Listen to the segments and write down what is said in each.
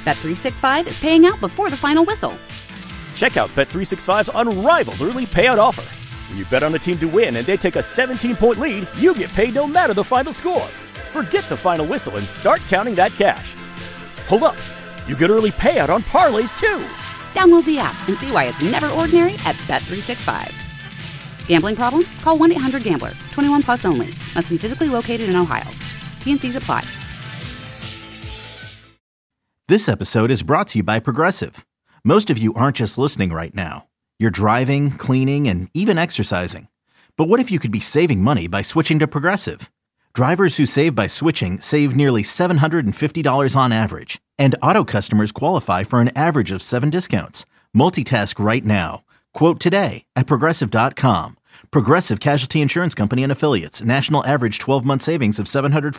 Bet365 is paying out before the final whistle. Check out Bet365's unrivaled early payout offer. When you bet on a team to win and they take a 17-point lead, you get paid no matter the final score. Forget the final whistle and start counting that cash. Hold up. You get early payout on parlays, too. Download the app and see why it's never ordinary at Bet365. Gambling problem? Call 1-800-GAMBLER. 21 plus only. Must be physically located in Ohio. T&Cs apply. This episode is brought to you by Progressive. Most of you aren't just listening right now. You're driving, cleaning, and even exercising. But what if you could be saving money by switching to Progressive? Drivers who save by switching save nearly $750 on average. And auto customers qualify for an average of 7 discounts. Multitask right now. Quote today at Progressive.com. Progressive Casualty Insurance Company and Affiliates. National average 12-month savings of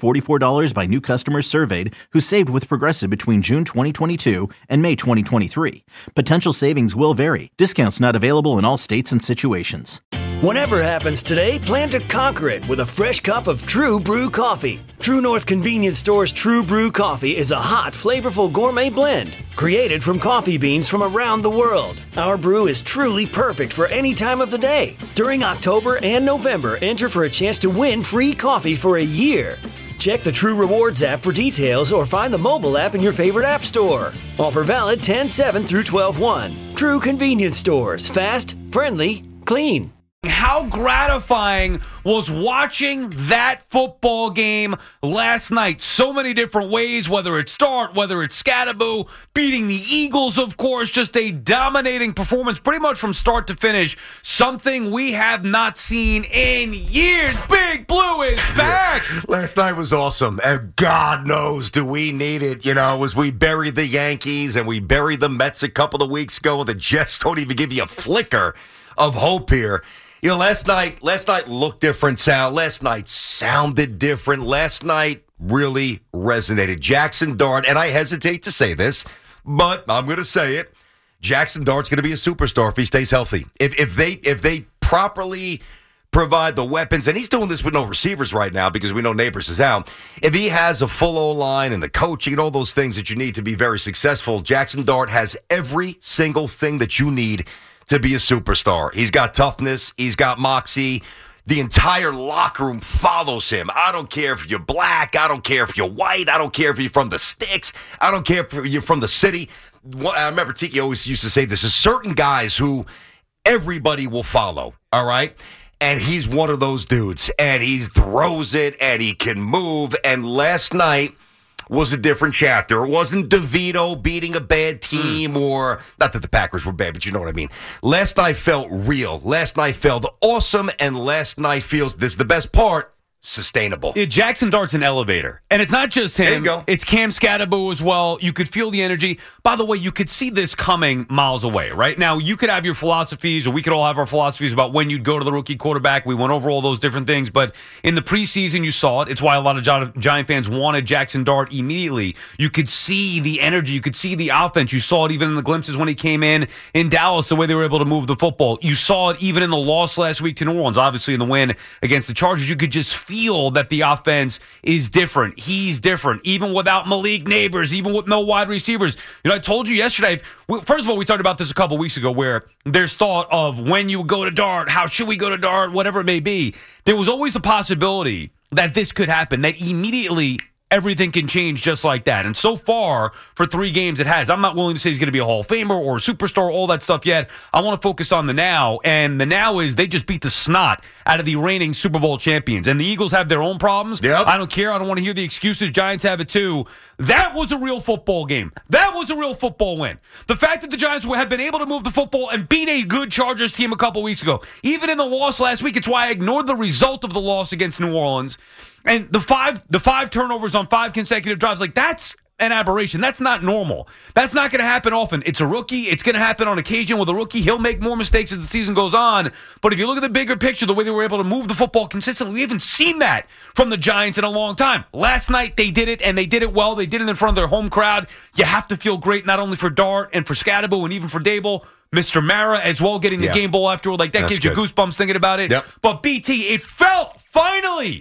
$744 by new customers surveyed who saved with Progressive between June 2022 and May 2023. Potential savings will vary. Discounts not available in all states and situations. Whatever happens today, plan to conquer it with a fresh cup of True Brew coffee. True North Convenience Store's True Brew coffee is a hot, flavorful gourmet blend created from coffee beans from around the world. Our brew is truly perfect for any time of the day. During October and November, enter for a chance to win free coffee for a year. Check the True Rewards app for details or find the mobile app in your favorite app store. Offer valid 10/7 through 12/1. True Convenience Stores. Fast, friendly, clean. How gratifying was watching that football game last night? So many different ways, whether it's Dart, whether it's Scadaboo, beating the Eagles, of course, just a dominating performance pretty much from start to finish. Something we have not seen in years. Big Blue is back. Last night was awesome, and God knows do we need it. You know, as we buried the Yankees and we buried the Mets a couple of weeks ago, the Jets don't even give you a flicker of hope here. You know, last night looked different, Sal. Last night sounded different. Last night really resonated. Jackson Dart, and I hesitate to say this, but I'm going to say it. Jackson Dart's going to be a superstar if he stays healthy. If they properly provide the weapons, and he's doing this with no receivers right now because we know Neighbors is out. If he has a full O-line and the coaching and all those things that you need to be very successful, Jackson Dart has every single thing that you need to be a superstar. He's got toughness. He's got moxie. The entire locker room follows him. I don't care if you're black. I don't care if you're white. I don't care if you're from the sticks. I don't care if you're from the city. I remember Tiki always used to say this. There's certain guys who everybody will follow, all right? And he's one of those dudes. And he throws it, and he can move. And last night was a different chapter. It wasn't DeVito beating a bad team or, not that the Packers were bad, but you know what I mean. Last night felt real. Last night felt awesome, and last night feels, this is the best part, sustainable. Yeah, Jackson Dart's an elevator. And it's not just him. There you go. It's Cam Scadaboo as well. You could feel the energy. By the way, you could see this coming miles away, right? Now, you could have your philosophies, or we could all have our philosophies about when you'd go to the rookie quarterback. We went over all those different things. But in the preseason, you saw it. It's why a lot of Giant fans wanted Jackson Dart immediately. You could see the energy. You could see the offense. You saw it even in the glimpses when he came in Dallas, the way they were able to move the football. You saw it even in the loss last week to New Orleans, obviously in the win against the Chargers. You could just feel that the offense is different. He's different, even without Malik Neighbors, even with no wide receivers. You know, I told you yesterday, first of all, we talked about this a couple weeks ago, where there's thought of when you go to Dart, how should we go to Dart, whatever it may be. There was always the possibility that this could happen, that immediately everything can change just like that. And so far, for 3 games, it has. I'm not willing to say he's going to be a Hall of Famer or a superstar, all that stuff yet. I want to focus on the now. And the now is they just beat the snot out of the reigning Super Bowl champions. And the Eagles have their own problems. Yep. I don't care. I don't want to hear the excuses. Giants have it too. That was a real football game. That was a real football win. The fact that the Giants have been able to move the football and beat a good Chargers team a couple weeks ago, even in the loss last week, it's why I ignored the result of the loss against New Orleans. And the five turnovers on 5 consecutive drives, like, that's an aberration. That's not normal. That's not going to happen often. It's a rookie. It's going to happen on occasion with a rookie. He'll make more mistakes as the season goes on. But if you look at the bigger picture, the way they were able to move the football consistently, we haven't seen that from the Giants in a long time. Last night, they did it, and they did it well. They did it in front of their home crowd. You have to feel great, not only for Dart and for Scadaboo and even for Dable, Mr. Mara as well, getting the game ball afterward. Like, that gives you goosebumps thinking about it. Yep. But BT, it felt finally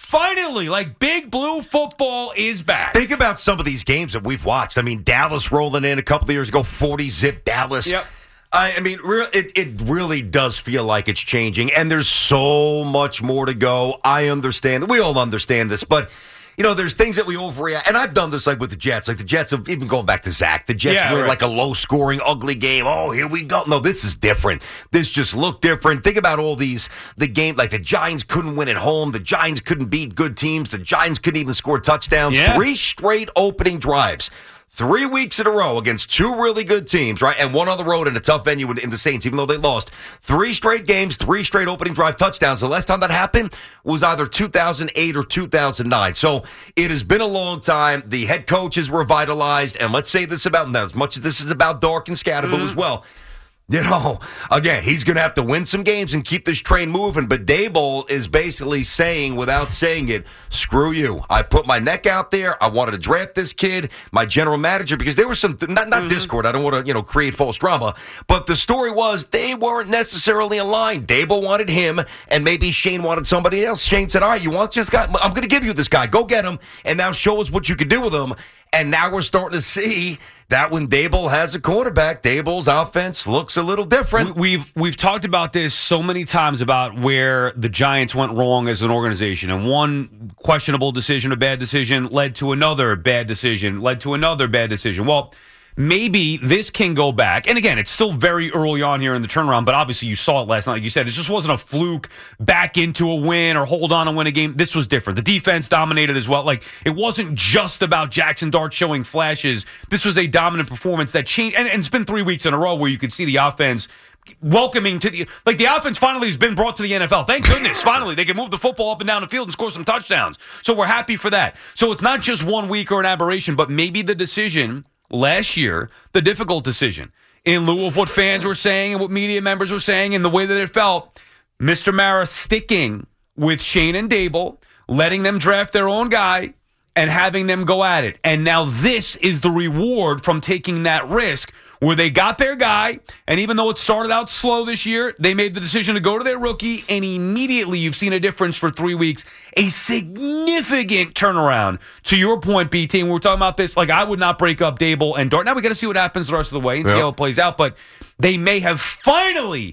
finally, like, Big Blue football is back. Think about some of these games that we've watched. I mean, Dallas rolling in a couple of years ago, 40-zip Dallas. Yep. I mean, it really does feel like it's changing, and there's so much more to go. I understand. We all understand this, but, you know, there's things that we overreact. And I've done this, like, with the Jets. Like, the Jets have, even going back to Zach, the Jets win, like, a low-scoring, ugly game. Oh, here we go. No, this is different. This just looked different. Think about all these, the game, like, the Giants couldn't win at home. The Giants couldn't beat good teams. The Giants couldn't even score touchdowns. Yeah. 3 straight opening drives. 3 weeks in a row against 2 really good teams, right? And one on the road in a tough venue in the Saints, even though they lost. 3 straight games, 3 straight opening drive touchdowns. The last time that happened was either 2008 or 2009. So it has been a long time. The head coach is revitalized. And let's say this about, as much as this is about Dark and Scatterbo as well, you know, again, he's going to have to win some games and keep this train moving. But Daboll is basically saying, without saying it, screw you. I put my neck out there. I wanted to draft this kid, my general manager, because there was some, not discord. I don't want to, you know, create false drama. But the story was they weren't necessarily aligned. Daboll wanted him, and maybe Shane wanted somebody else. Shane said, all right, you want this guy? I'm going to give you this guy. Go get him, and now show us what you can do with him. And now we're starting to see that when Daboll has a quarterback, Daboll's offense looks a little different. We've talked about this so many times about where the Giants went wrong as an organization. And one questionable decision, a bad decision, led to another bad decision, led to another bad decision. Well, maybe this can go back. And again, it's still very early on here in the turnaround, but obviously you saw it last night. Like you said, it just wasn't a fluke back into a win or hold on and win a game. This was different. The defense dominated as well. Like, it wasn't just about Jackson Dart showing flashes. This was a dominant performance that changed. And it's been 3 weeks in a row where you could see the offense welcoming to the offense finally has been brought to the NFL. Thank goodness. Finally, they can move the football up and down the field and score some touchdowns. So we're happy for that. So it's not just 1 week or an aberration, but maybe the decision last year, the difficult decision, in lieu of what fans were saying and what media members were saying and the way that it felt, Mr. Mara sticking with Shane and Daboll, letting them draft their own guy, and having them go at it. And now this is the reward from taking that risk, where they got their guy, and even though it started out slow this year, they made the decision to go to their rookie, and immediately you've seen a difference for 3 weeks, a significant turnaround. To your point, BT, and we were talking about this, like, I would not break up Daboll and Dart. Now we got to see what happens the rest of the way and see how it plays out, but they may have finally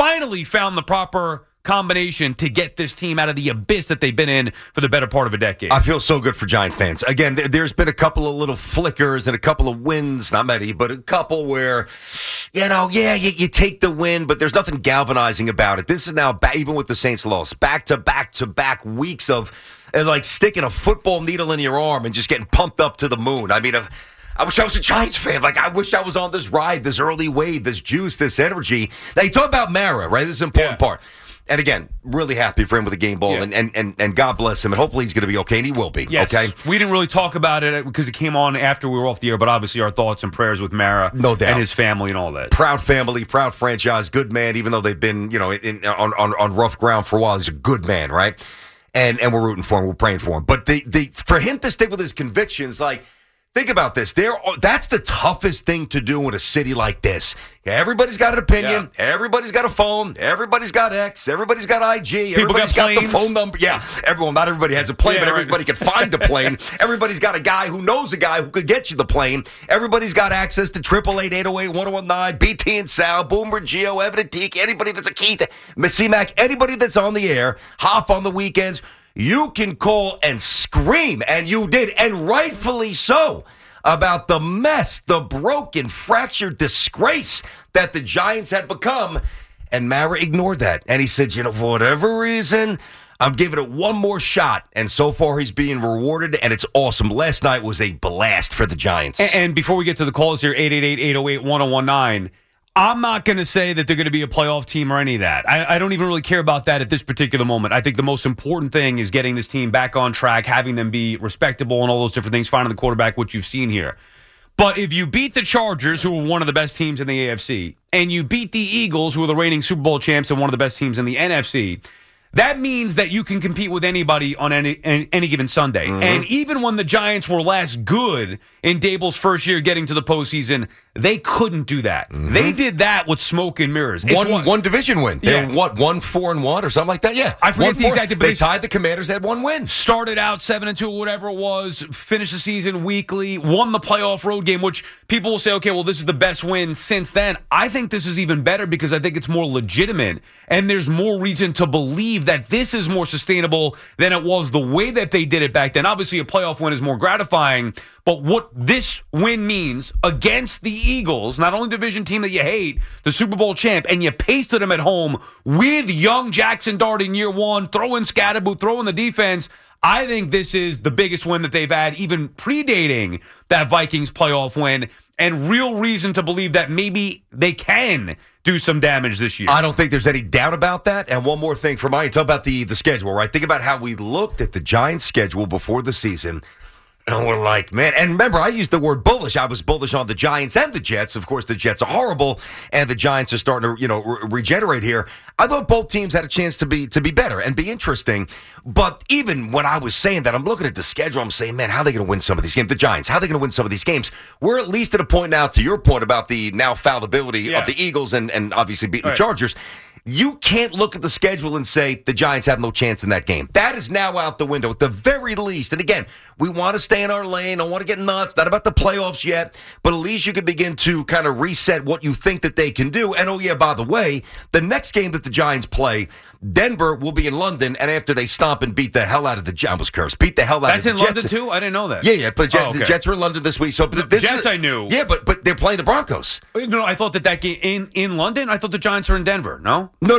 found the proper combination to get this team out of the abyss that they've been in for the better part of a decade. I feel so good for Giant fans. Again, there's been a couple of little flickers and a couple of wins, not many, but a couple where, you know, you take the win, but there's nothing galvanizing about it. This is now, even with the Saints loss, back-to-back weeks of, like, sticking a football needle in your arm and just getting pumped up to the moon. I mean, I wish I was a Giants fan. Like, I wish I was on this ride, this early wave, this juice, this energy. Now, you talk about Mara, right? This is an important part. And again, really happy for him with the game ball, and God bless him, and hopefully he's going to be okay, and he will be. Yes. Okay. We didn't really talk about it because it came on after we were off the air, but obviously our thoughts and prayers with Mara, no doubt, and his family and all that. Proud family, proud franchise, good man. Even though they've been, you know, on rough ground for a while, he's a good man, right? And we're rooting for him, we're praying for him. But for him to stick with his convictions, like, think about this. That's the toughest thing to do in a city like this. Everybody's got an opinion. Yeah. Everybody's got a phone. Everybody's got X. Everybody's got IG. Everybody's got the phone number. Yeah. Not everybody has a plane, but everybody can find a plane. Everybody's got a guy who knows a guy who could get you the plane. Everybody's got access to 888-808-1019, BT and Sal, Boomer, Geo, Evan Teak, anybody that's a Keith, Missy Mac, anybody that's on the air, Hoff on the weekends. You can call and scream, and you did, and rightfully so, about the mess, the broken, fractured disgrace that the Giants had become. And Mara ignored that. And he said, you know, for whatever reason, I'm giving it one more shot. And so far, he's being rewarded, and it's awesome. Last night was a blast for the Giants. And before we get to the calls here, 888-808-1019, I'm not going to say that they're going to be a playoff team or any of that. I don't even really care about that at this particular moment. I think the most important thing is getting this team back on track, having them be respectable and all those different things, finding the quarterback, which you've seen here. But if you beat the Chargers, who are one of the best teams in the AFC, and you beat the Eagles, who are the reigning Super Bowl champs and one of the best teams in the NFC, that means that you can compete with anybody on any given Sunday. And even when the Giants were last good in Dable's first year getting to the postseason, they couldn't do that. They did that with smoke and mirrors. One division win. They Yeah. were, 1-4-1 or something like that? Yeah. I forget the 1-4. exact, but They tied the Commanders, they had one win. Started out 7-2 or whatever it was, finished the season weekly, won the playoff road game, which people will say, okay, well, this is the best win since then. I think this is even better because I think it's more legitimate, and there's more reason to believe that this is more sustainable than it was the way that they did it back then. Obviously, a playoff win is more gratifying, but what this win means against the Eagles, not only division team that you hate, the Super Bowl champ, and you pasted them at home with young Jackson Dart in year one, throwing Scatterbo, throwing the defense, I think this is the biggest win that they've had, even predating that Vikings playoff win, and real reason to believe that maybe they can do some damage this year. I don't think there's any doubt about that. And one more thing for Mike, talk about the schedule, right? Think about how we looked at the Giants' schedule before the season. And we're like, man, and remember, I used the word bullish. I was bullish on the Giants and the Jets. Of course, the Jets are horrible, and the Giants are starting to, regenerate here. I thought both teams had a chance to be better and be interesting. But even when I was saying that, I'm looking at the schedule, I'm saying, man, how are they going to win some of these games? The Giants, how are they going to win some of these games? We're at least at a point now, to your point about the now fallibility of the Eagles and obviously beating the Chargers. You can't look at the schedule and say the Giants have no chance in that game. That is now out the window at the very least. And again, we want to stay in our lane. Don't want to get nuts. Not about the playoffs yet. But at least you can begin to kind of reset what you think that they can do. And, oh, yeah, by the way, the next game that the Giants play, Denver will be in London. And after they stomp and beat the hell out of the Jets, I was cursed. Beat the hell out of the Jets. That's in London, too? I didn't know that. Yeah. But the Jets were in London this week. So the Jets I knew. Yeah, but they're playing the Broncos. No, I thought that game in London, I thought the Giants are in Denver. No? No.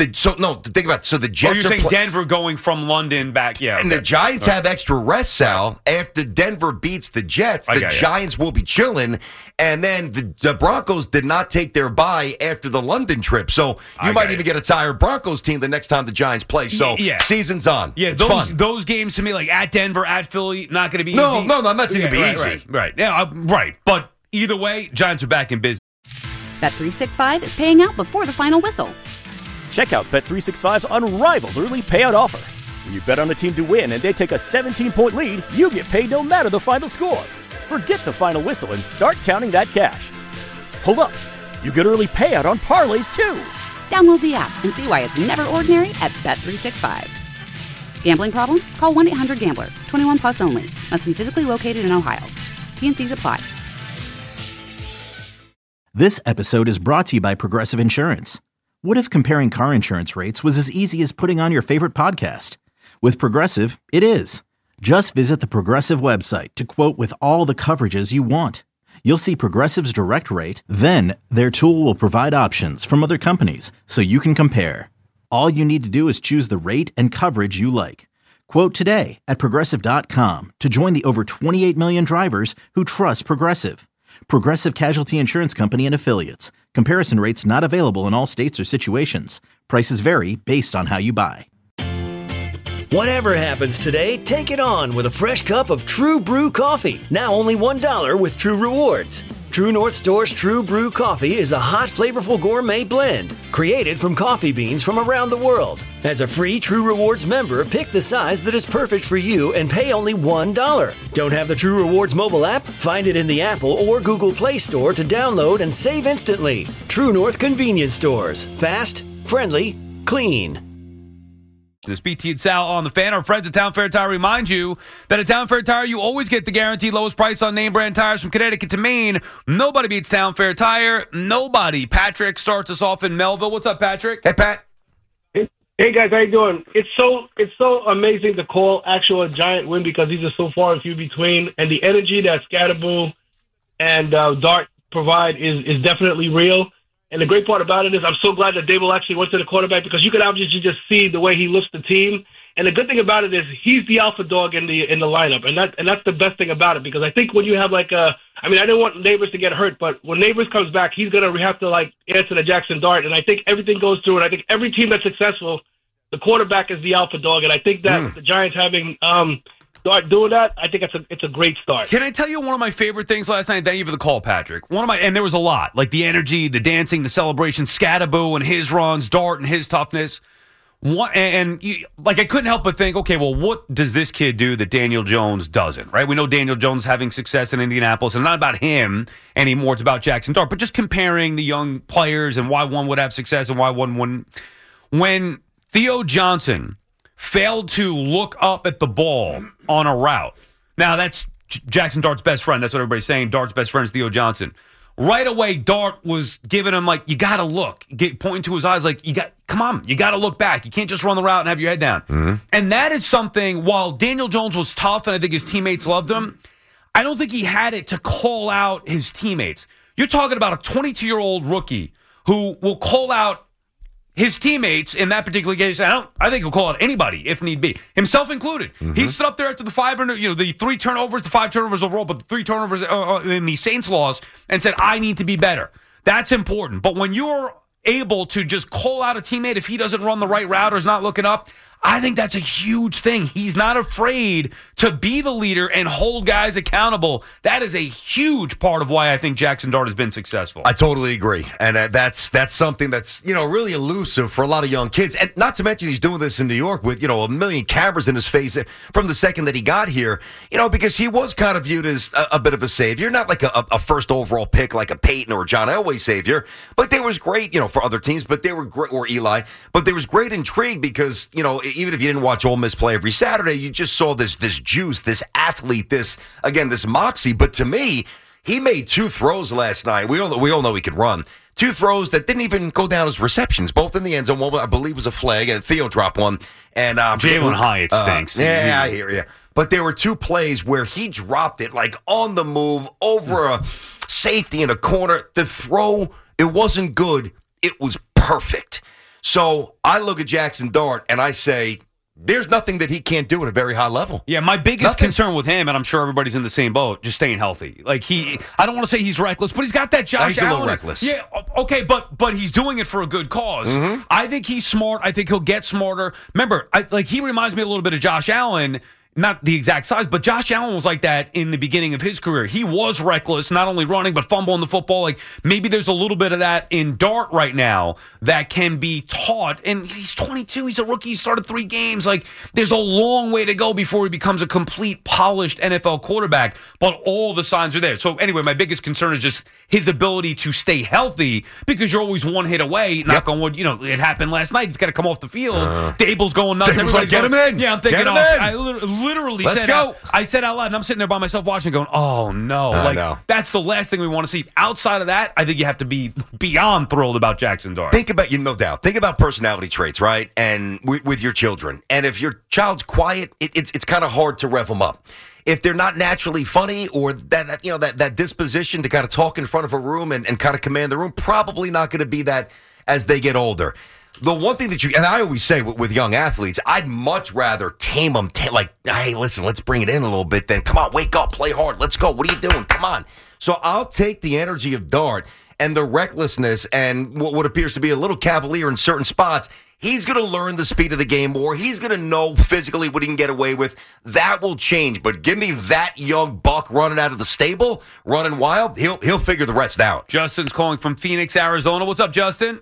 Think about it. So the Jets you're saying Denver going from London back, yeah. And the Giants have extra rest, Sal. After Denver beats the Jets, the Giants will be chilling. And then the Broncos did not take their bye after the London trip. So you might even get a tired Broncos team the next time the Giants play. So season's on. Yeah, it's fun. Those games to me, like at Denver, at Philly, not going to be easy. No, I'm not saying it'll be easy. Right. Yeah, right. But either way, Giants are back in business. Bet365 is paying out before the final whistle. Check out Bet365's unrivaled early payout offer. When you bet on a team to win and they take a 17-point lead, you get paid no matter the final score. Forget the final whistle and start counting that cash. Hold up. You get early payout on parlays, too. Download the app and see why it's never ordinary at Bet365. Gambling problem? Call 1-800-GAMBLER. 21 plus only. Must be physically located in Ohio. T&Cs apply. This episode is brought to you by Progressive Insurance. What if comparing car insurance rates was as easy as putting on your favorite podcast? With Progressive, it is. Just visit the Progressive website to quote with all the coverages you want. You'll see Progressive's direct rate, then their tool will provide options from other companies so you can compare. All you need to do is choose the rate and coverage you like. Quote today at Progressive.com to join the over 28 million drivers who trust Progressive. Progressive Casualty Insurance Company and Affiliates. Comparison rates not available in all states or situations. Prices vary based on how you buy. Whatever happens today, take it on with a fresh cup of True Brew coffee. Now only $1 with True Rewards. True North Store's True Brew coffee is a hot, flavorful gourmet blend created from coffee beans from around the world. As a free True Rewards member, pick the size that is perfect for you and pay only $1. Don't have the True Rewards mobile app? Find it in the Apple or Google Play Store to download and save instantly. True North Convenience Stores. Fast, friendly, clean. This BT and Sal on the Fan. Our friends at Town Fair Tire remind you that at Town Fair Tire, you always get the guaranteed lowest price on name brand tires from Connecticut to Maine. Nobody beats Town Fair Tire. Nobody. Patrick starts us off in Melville. What's up, Patrick? Hey, Pat. Hey guys, how you doing? It's so amazing to call actual a Giant win because these are so far and few between, and the energy that Scatterbo and Dart provide is definitely real. And the great part about it is I'm so glad that Dable actually went to the quarterback because you could obviously just see the way he lifts the team. And the good thing about it is he's the alpha dog in the lineup, and that's the best thing about it because I think when you have I didn't want Neighbors to get hurt, but when Neighbors comes back, he's gonna have to answer to Jackson Dart, and I think everything goes through. And I think every team that's successful, the quarterback is the alpha dog, and I think that with the Giants having Dart doing that, I think it's a great start. Can I tell you one of my favorite things last night? Thank you for the call, Patrick. And there was a lot, like the energy, the dancing, the celebration, Scatterbo and his runs, Dart and his toughness. I couldn't help but think, okay, well, what does this kid do that Daniel Jones doesn't, right? We know Daniel Jones having success in Indianapolis, and not about him anymore. It's about Jackson Dart, but just comparing the young players and why one would have success and why one wouldn't. When Theo Johnson failed to look up at the ball on a route, now that's Jackson Dart's best friend. That's what everybody's saying. Dart's best friend is Theo Johnson. Right away, Dart was giving him, like, you got to look, pointing to his eyes, like, come on, you got to look back. You can't just run the route and have your head down. Mm-hmm. And that is something, while Daniel Jones was tough and I think his teammates loved him, I don't think he had it to call out his teammates. You're talking about a 22-year-old rookie who will call out his teammates in that particular case. I think he'll call out anybody if need be, himself included. Mm-hmm. He stood up there after the 3 turnovers, the 5 turnovers overall, but the 3 turnovers in the Saints loss, and said, I need to be better. That's important. But when you're able to just call out a teammate if he doesn't run the right route or is not looking up, I think that's a huge thing. He's not afraid to be the leader and hold guys accountable. That is a huge part of why I think Jackson Dart has been successful. I totally agree. And that's something that's, really elusive for a lot of young kids. And not to mention he's doing this in New York with, a million cameras in his face from the second that he got here, because he was kind of viewed as a bit of a savior, not like a first overall pick like a Peyton or a John Elway savior, but they was great, for other teams, but they were great, or Eli, but there was great intrigue because, even if you didn't watch Ole Miss play every Saturday, you just saw this juice, this athlete, this moxie. But to me, he made 2 throws last night. We all know he could run. 2 throws that didn't even go down as receptions, both in the end zone. One, I believe, was a flag, and Theo dropped one. And Jalen Hyatt stinks. I hear you. But there were 2 plays where he dropped it, like on the move, over a safety in a corner. The throw, it wasn't good. It was perfect. So I look at Jackson Dart and I say, there's nothing that he can't do at a very high level. Yeah, my biggest concern with him, and I'm sure everybody's in the same boat, just staying healthy. Like I don't want to say he's reckless, but he's got that Josh Allen. He's a little reckless. Yeah, okay, but he's doing it for a good cause. Mm-hmm. I think he's smart. I think he'll get smarter. Remember, he reminds me a little bit of Josh Allen. Not the exact size, but Josh Allen was like that in the beginning of his career. He was reckless, not only running, but fumbling the football. Like, maybe there's a little bit of that in Dart right now that can be taught. And he's 22. He's a rookie. He started 3 games. Like, there's a long way to go before he becomes a complete, polished NFL quarterback. But all the signs are there. So, anyway, my biggest concern is just his ability to stay healthy, because you're always 1 hit away. Knock on wood. It happened last night. He's got to come off the field. Dable's going nuts. Like, get him in. Yeah, I'm thinking, I literally Let's said, go. I said out loud, and I'm sitting there by myself watching, going, "Oh no!" That's the last thing we want to see. Outside of that, I think you have to be beyond thrilled about Jackson Dart. Think about no doubt. Think about personality traits, right? And with your children, and if your child's quiet, it's kind of hard to rev them up. If they're not naturally funny, or that disposition to kind of talk in front of a room and kind of command the room, probably not going to be that as they get older. The one thing that and I always say with young athletes, I'd much rather tame them, hey, listen, let's bring it in a little bit then. Come on, wake up, play hard, let's go. What are you doing? Come on. So I'll take the energy of Dart and the recklessness and what appears to be a little cavalier in certain spots. He's going to learn the speed of the game more. He's going to know physically what he can get away with. That will change. But give me that young buck running out of the stable, running wild, he'll figure the rest out. Justin's calling from Phoenix, Arizona. What's up, Justin?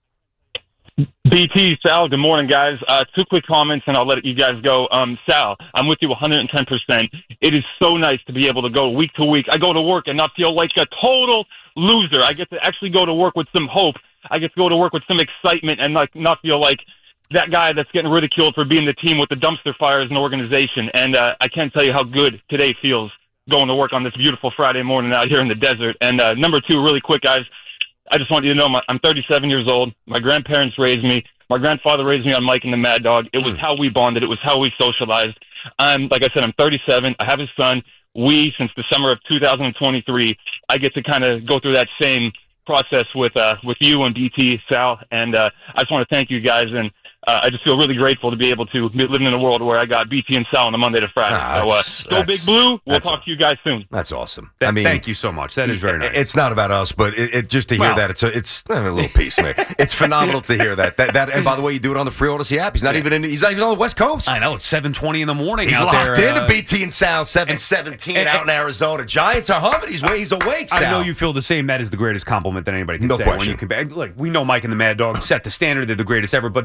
BT, Sal, good morning, guys. 2 quick comments, and I'll let you guys go. Sal, I'm with you 110%. It is so nice to be able to go week to week. I go to work and not feel like a total loser. I get to actually go to work with some hope. I get to go to work with some excitement and not feel like that guy that's getting ridiculed for being the team with the dumpster fire as an organization. And I can't tell you how good today feels going to work on this beautiful Friday morning out here in the desert. And number 2, really quick, guys, I just want you to know I'm 37 years old. My grandparents raised me. My grandfather raised me on Mike and the Mad Dog. It was how we bonded. It was how we socialized. Like I said, I'm 37. I have a son. Since the summer of 2023, I get to kind of go through that same process with you and BT, Sal. And I just want to thank you guys. And I just feel really grateful to be able to be living in a world where I got BT and Sal on a Monday to Friday. Go Big Blue. We'll talk to you guys soon. That's awesome. Thank you so much. That is very nice. It's not about us, but it just to hear that, it's a little piece, man. It's phenomenal to hear that. And by the way, you do it on the free Odyssey app. He's not even on the West Coast. I know, it's 7:20 in the morning. He's out locked there, into BT and Sal 7:17 out in Arizona. Giants are humming. He's awake. Sal. I know you feel the same. That is the greatest compliment that anybody can say. Question. When you compare, look, we know Mike and the Mad Dog set the standard. They're the greatest ever. But hearing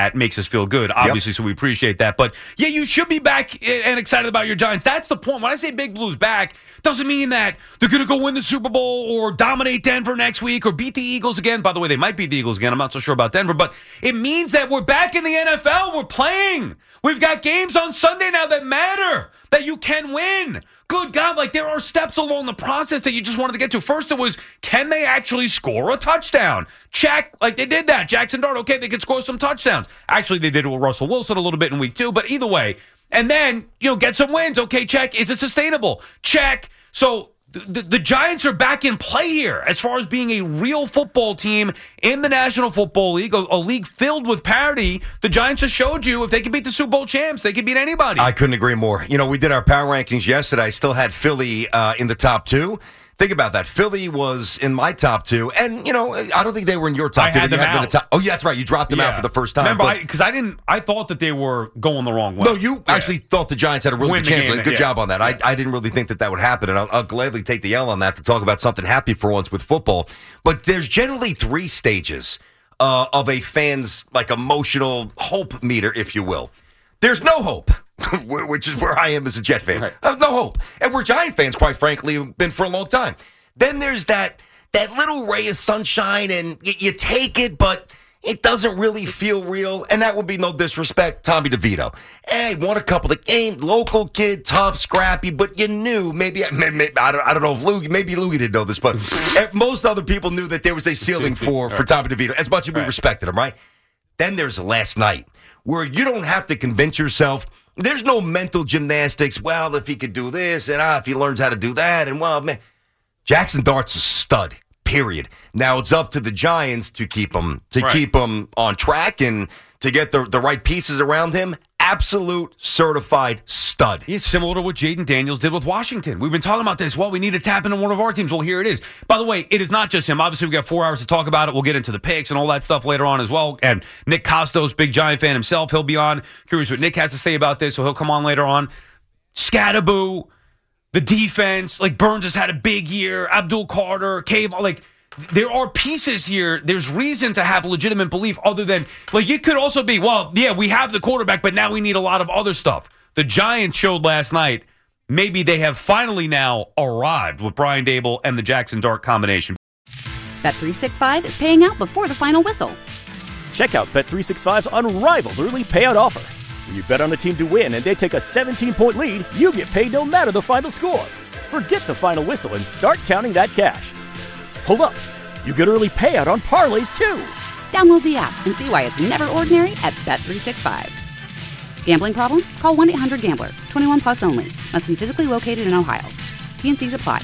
that makes us feel good, obviously, so we appreciate that. But, yeah, you should be back and excited about your Giants. That's the point. When I say Big Blue's back, doesn't mean that they're going to go win the Super Bowl or dominate Denver next week or beat the Eagles again. By the way, they might beat the Eagles again. I'm not so sure about Denver. But it means that we're back in the NFL. We're playing. We've got games on Sunday now that matter, that you can win. Good God, like there are steps along the process that you just wanted to get to. First, it was, can they actually score a touchdown? Check, like they did that. Jackson Dart, okay, they could score some touchdowns. Actually, they did it with Russell Wilson a little bit in week 2, but either way. And then, get some wins. Okay, check. Is it sustainable? Check. So the Giants are back in play here as far as being a real football team in the National Football League, a league filled with parity. The Giants just showed you if they can beat the Super Bowl champs, they can beat anybody. I couldn't agree more. We did our power rankings yesterday. I still had Philly in the top 2. Think about that. Philly was in my top 2, and I don't think they were in your top 2. I had them out. Oh, yeah, that's right. You dropped them out for the first time. Remember, because I thought that they were going the wrong way. No, you actually thought the Giants had a really good chance. Good job on that. Yeah. I didn't really think that would happen, and I'll gladly take the L on that to talk about something happy for once with football. But there's generally 3 stages of a fan's emotional hope meter, if you will. There's no hope. Which is where I am as a Jet fan. Right. No hope. And we're Giant fans, quite frankly, have been for a long time. Then there's that little ray of sunshine, and you take it, but it doesn't really feel real. And that would be no disrespect, Tommy DeVito. Hey, won a couple of games, local kid, tough, scrappy, but you knew, maybe I don't know if Louie didn't know this, but most other people knew that there was a ceiling for Tommy DeVito, as much as we respected him, right? Then there's last night, where you don't have to convince yourself. There's no mental gymnastics. Well, if he could do this, and if he learns how to do that, and man, Jackson Dart's a stud. Period. Now it's up to the Giants to keep him on track and to get the right pieces around him. Absolute certified stud. It's similar to what Jaden Daniels did with Washington. We've been talking about this. Well, we need to tap into one of our teams. Well, here it is. By the way, it is not just him. Obviously, we got 4 hours to talk about it. We'll get into the picks and all that stuff later on as well. And Nick Costos, big Giant fan himself, he'll be on. Curious what Nick has to say about this, so he'll come on later on. Scatterboo, the defense, Burns has had a big year. Abdul Carter, Cave, there are pieces here. There's reason to have legitimate belief other than, it could also be, we have the quarterback, but now we need a lot of other stuff. The Giants showed last night, maybe they have finally now arrived with Brian Daboll and the Jackson Dart combination. Bet365 is paying out before the final whistle. Check out Bet365's unrivaled early payout offer. When you bet on a team to win and they take a 17-point lead, you get paid no matter the final score. Forget the final whistle and start counting that cash. Hold up. You get early payout on parlays, too. Download the app and see why it's never ordinary at Bet365. Gambling problem? Call 1-800-GAMBLER. 21 plus only. Must be physically located in Ohio. T&Cs apply.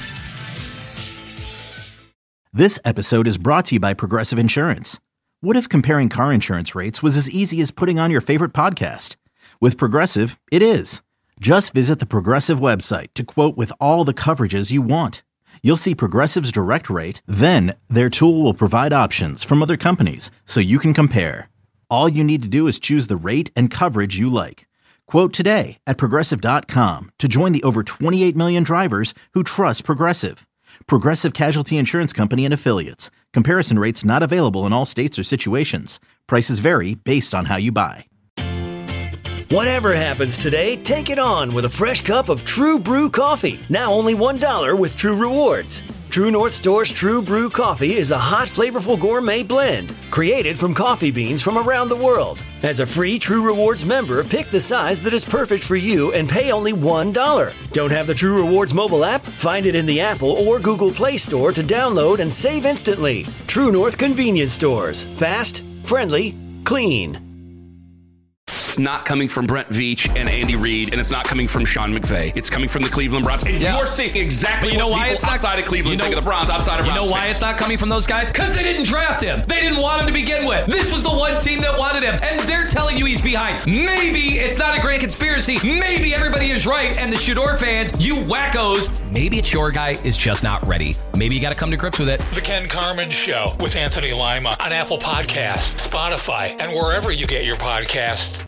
This episode is brought to you by Progressive Insurance. What if comparing car insurance rates was as easy as putting on your favorite podcast? With Progressive, it is. Just visit the Progressive website to quote with all the coverages you want. You'll see Progressive's direct rate, then their tool will provide options from other companies so you can compare. All you need to do is choose the rate and coverage you like. Quote today at Progressive.com to join the over 28 million drivers who trust Progressive. Progressive Casualty Insurance Company and Affiliates. Comparison rates not available in all states or situations. Prices vary based on how you buy. Whatever happens today, take it on with a fresh cup of True Brew coffee. Now only $1 with True Rewards. True North Store's True Brew coffee is a hot, flavorful gourmet blend created from coffee beans from around the world. As a free True Rewards member, pick the size that is perfect for you and pay only $1. Don't have the True Rewards mobile app? Find it in the Apple or Google Play Store to download and save instantly. True North Convenience Stores. Fast, friendly, clean. It's not coming from Brent Veach and Andy Reid, and it's not coming from Sean McVay. It's coming from the Cleveland Browns. And you're seeing exactly what people outside of Cleveland think of the Browns, outside of Browns. You know why it's not coming from those guys? Because they didn't draft him. They didn't want him to begin with. This was the one team that wanted him, and they're telling you he's behind. Maybe it's not a great conspiracy. Maybe everybody is right, and the Shador fans, you wackos, maybe it's your guy is just not ready. Maybe you got to come to grips with it. The Ken Carman Show with Anthony Lima on Apple Podcasts, Spotify, and wherever you get your podcasts.